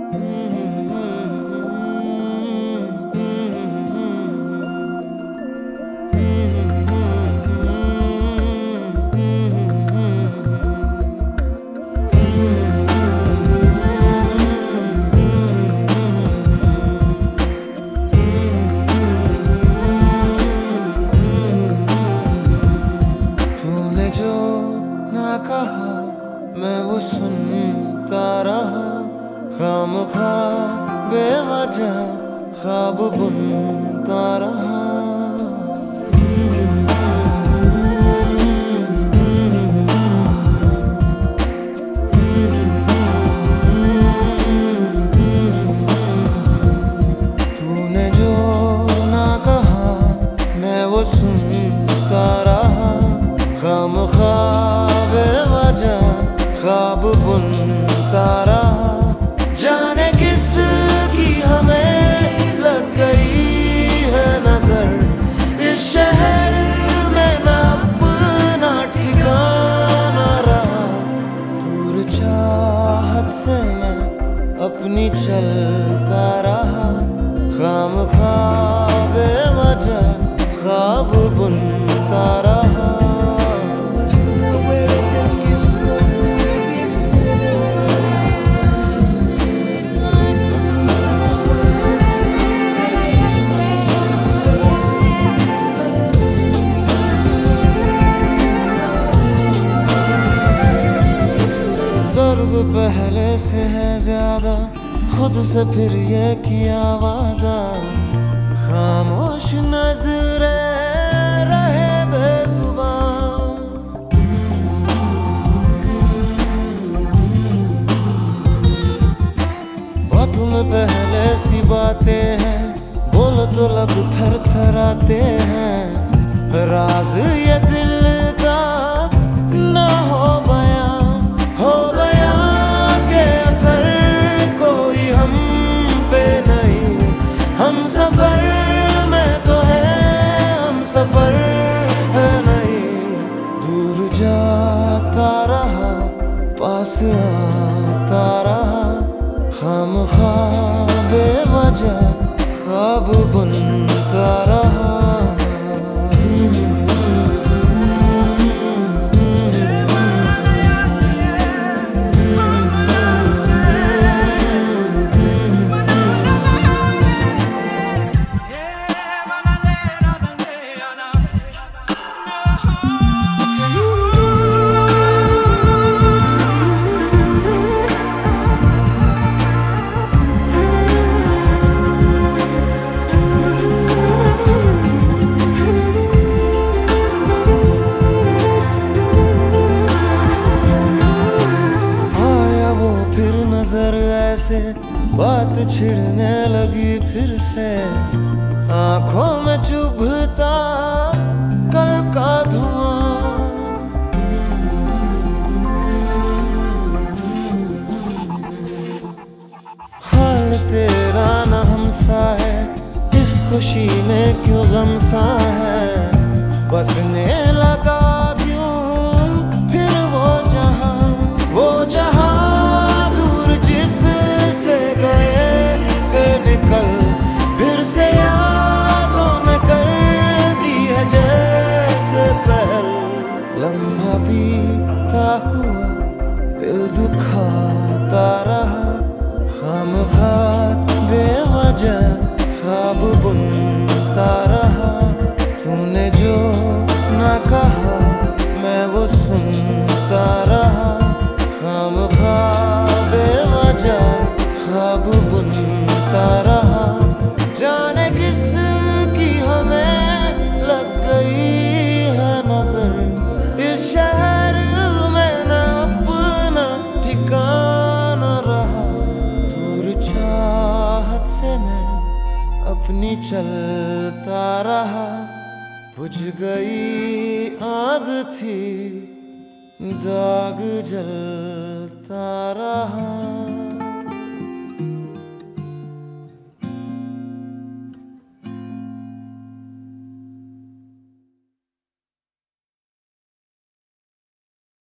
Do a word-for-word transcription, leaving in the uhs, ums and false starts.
मैं वो सुनता रहा, खामखा बेवजह ख्वाब बुनता रहा। तूने जो ना कहा मैं वो सुनता रहा, खामखा बेवजह ख्वाब बुनता रहा। जाने किस की हमें लग गई है नजर, इस शहर में ना अपना ठिकाना रहा। दूर चाहत से मैं अपनी चलता रहा, खामखा बेवजह ख्वाब बुनता रहा। दर्द पहले से है ज्यादा, खुद से फिर ये किया वादा। खामोश नजरे रहे बेजुबान, बातों में पहले सी बातें हैं, बोलो तो लब थर थराते हैं। राज ये दिल का ना हो बयां, हो गया के असर कोई हम पे नहीं। हम सफर में तो है, हम सफर है नहीं। दूर जाता रहा, पास आता रहा, खामखा बेवजह ख्वाब बुनता रहा। नजर ऐसे बात छिड़ने लगी फिर से, आंखों में चुभता कल का धुआं। हाल तेरा न हमसा है, इस खुशी में क्यों गम सा है। बसने लगा क्यों फिर वो जहां, वो जहां फिर से यादों में कर दी है जैसे पहल। लम्हा बीता हुआ दिल दुखाता रहा, खामखा बेवजह ख्वाब बुनता रहा। तूने जो ना कहा मैं वो सुनता रहा, खामखा बेवजह ख्वाब बुनता रहा। जाने किस की हमें लग गई है नजर, इस शहर में न अपना ठिकाना रहा। दूर चाहत से मैं अपनी चलता रहा, बुझ गई आग थी दाग जलता रहा।